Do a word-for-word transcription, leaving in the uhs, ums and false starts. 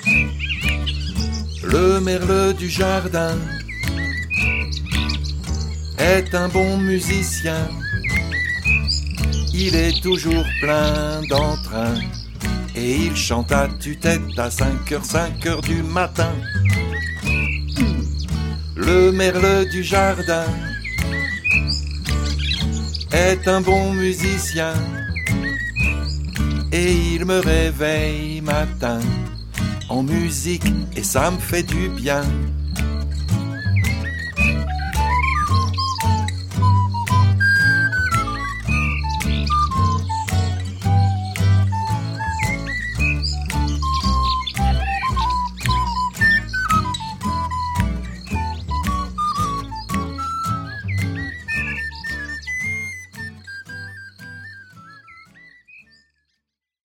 Le merle du jardin est un bon musicien. Il est toujours plein d'entrain et il chante à tue-tête à cinq heures, cinq heures du matin. Le merle du jardin est un bon musicien et il me réveille matin en musique et ça me fait du bien.